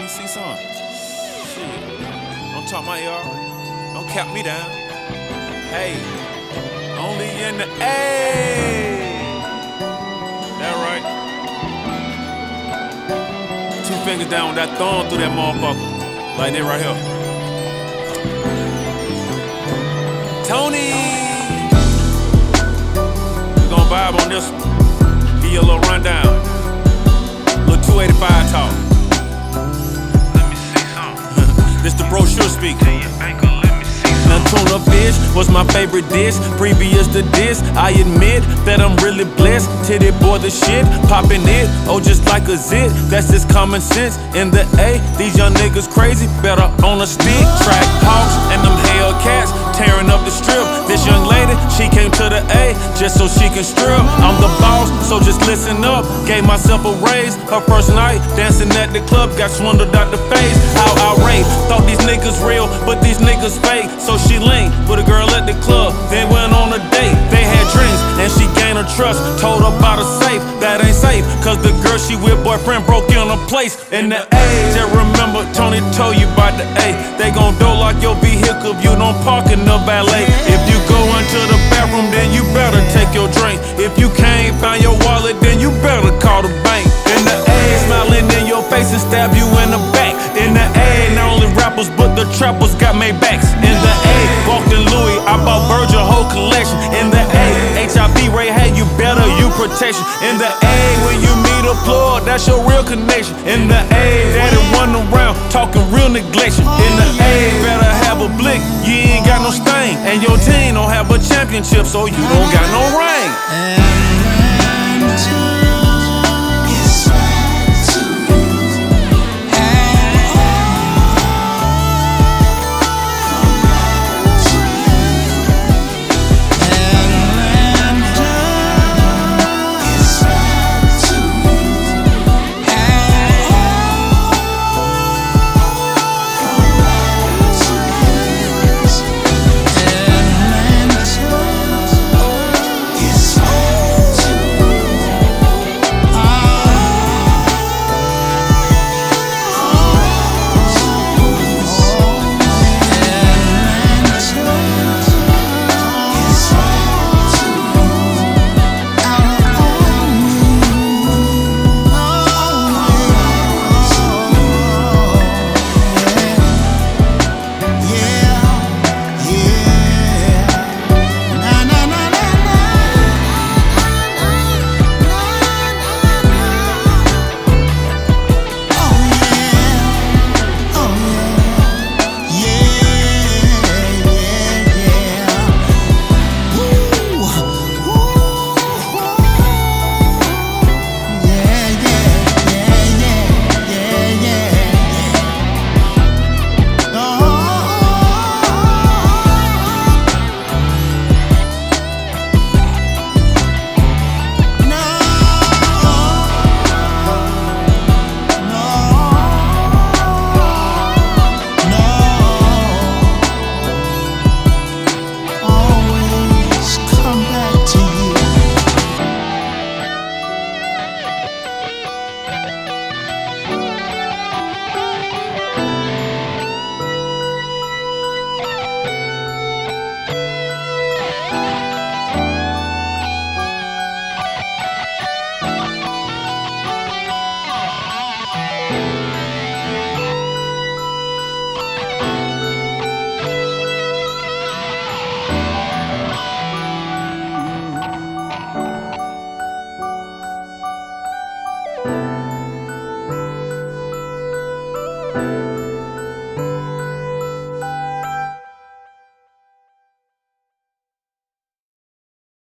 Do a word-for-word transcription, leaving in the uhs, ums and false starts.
me see some. Shit. Don't talk my ear. Don't cap me down. Hey. Only in the A. That right. Two fingers down with that thumb through that motherfucker. Like that right here. Tony. We gon' vibe on this one. Give you a little rundown. Little two eighty-five talk. Let me see something. This the brochure speaking. Tell your banker, let me see Now something. tuna fish was my favorite dish. Previous to this, I admit that I'm really blessed. Titty boy the shit, popping it, oh just like a zit. That's just common sense. In the A, these young niggas crazy, better on a stick. Track hawks and them Hellcats tearing up the strip. This young lady, she came to the A just so she can strip. I'm the boss, so just listen up. Gave myself a raise. Her first night dancing at the club, got swindled out the face. How outraged, thought these niggas real, but these niggas fake. So she linked with a girl at the club, then went on a date. They had drinks and she gained her trust. Told her about a safe, that ain't safe, cause the girl she with boyfriend broke in her place. In the A, just remember Tony told you about the A. They gon' door lock your vehicle if you don't park in the valet. If you go into the bathroom, then you better take your drink. If you can't find your wallet, then you better call the bank. In the A, smiling in your face and stab you in the back. In the A, not only rappers but the trappers got made backs. In the A, walked in Louis, I bought Virgil whole collection. In the A, H I V rate had you better, you protection. In the A, when you meet a plug, that's your real connection. In the A, daddy run around talking real neglection. In the A, better have a blick, you ain't got no stain. And your team don't have a championship, so you don't got no ring.